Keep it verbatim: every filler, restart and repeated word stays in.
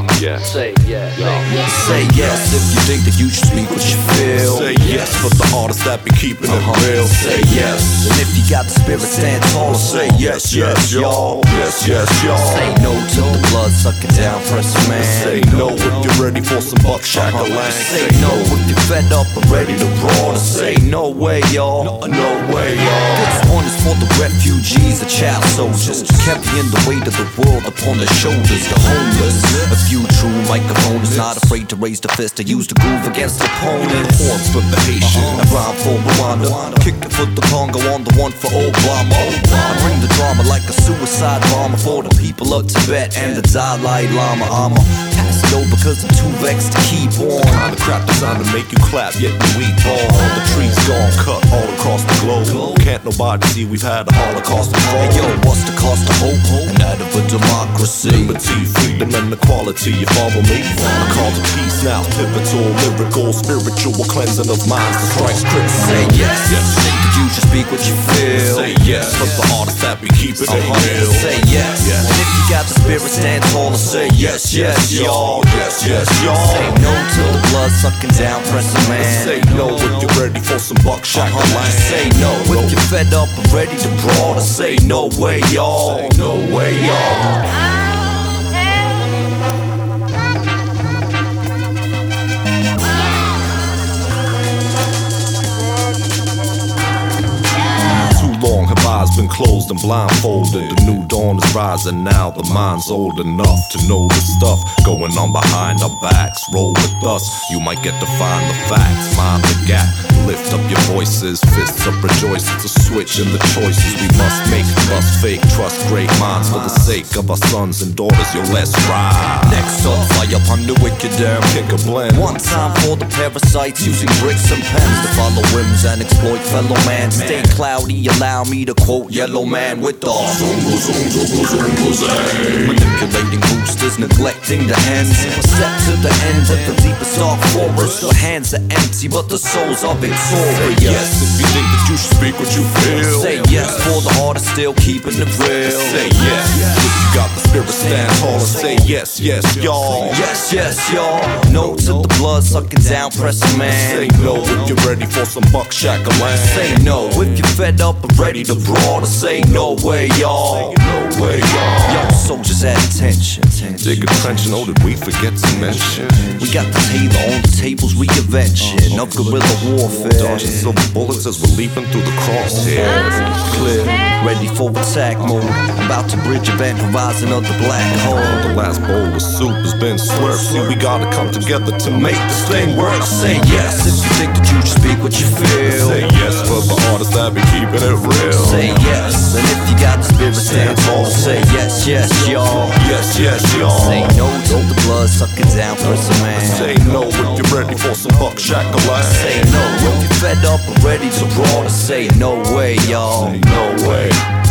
yes. Say yes. Say yes if you think that you should speak what you feel. Say yes for the artists that be keeping it real. Say yes, and if you got the spirit, stand tall. Say yes, yes, y'all. Yes, yes, y'all. Say no to the blood sucking down, press man. Say no if you're ready for some buckshot Uh-huh. lang. Say no if you're fed up and ready to brawl. Say no way, y'all. No way, y'all. This one is for the refugees, the child soldiers, carrying the weight of the world upon their shoulders. The homeless, a few true microphones, not afraid to raise the fist to use the groove against opponents. Horns for the Haitian. I rhyme for Rwanda, kick it for the Congo, on the one for Obama. I bring the drama like a suicide bomber for the people of Tibet and the Dalai Lama. I'ma pass it over cause I'm too vexed to keep on. Kind of crap designed to make you clap, yet the weak ball. The trees gone cut all across the globe. Can't nobody see we've had a holocaust before. Hey yo, what's the cost of hope and that of a democracy? Liberty, freedom, and equality, you follow me? I call to peace now, pivotal, lyrical, spiritual cleansing of minds that strikes critical. Say yes, yes. think that you should speak what you feel. Say yes, for the artists that be keeping it Uh-huh. real. Say yes. Yes. And if you got the spirit, stand tall and say yes, yes, y'all. Yes, yes, y'all. Say no to the blood sucking down, pressing man. Say no if you're ready for some buckshot Uh-huh. lang. Say no if you're fed up and ready to brawl. Say no way, y'all. Say no way, y'all. Long have eyes been closed and blindfolded. The new dawn is rising now. The mind's old enough to know the stuff going on behind our backs. Roll with us, you might get to find the facts. Mind the gap, lift up your voices. Fists up, rejoice. It's a switch in the choices we must make. Must fake, trust great minds for the sake of our sons and daughters. Yo, let's ride. Next up, fire upon the wicked damn. Kick a blend. One time for the parasites using bricks and pens to follow whims and exploit fellow man. Stay cloudy, allow me to quote Yellow Man with the manipulating boosters, neglecting the hens. Step to the end of the deepest dark forest. The hands are empty, but the souls are victorious. Yes, if you think that you should speak what you feel. Say yes for the artist still keeping it real. Say yes, if you got the spirit, stand tall and say yes, yes, y'all. Yes, yes, y'all. No to the blood sucking down, pressing man. Say no if you're ready for some buckshot land. Say no if you're fed up and ready to brawl. To say no way, y'all. No way, y'all. Yo, soldiers at attention. Dig a trench, know that we forget to mention. We got the tailor on the tables, reinvention of guerrilla warfare. Dodging silver bullets as we're leaping through the crosshairs. Clear, ready for attack mode. About to bridge event horizon of the black hole. The last bowl of soup has been swerved. See, we gotta come together to make this thing work. Say yes if you think that you should speak what you feel. Say yes for the artists that be keeping it real. Say yes, and if you got the spirit, stand tall. Say yes, yes, y'all. Yes, yes, y'all. Say no to the blood sucking down, prison man. Say no if you're ready for some buckshot land. Say no if you're fed up and ready to brawl. Say no way, y'all. No way.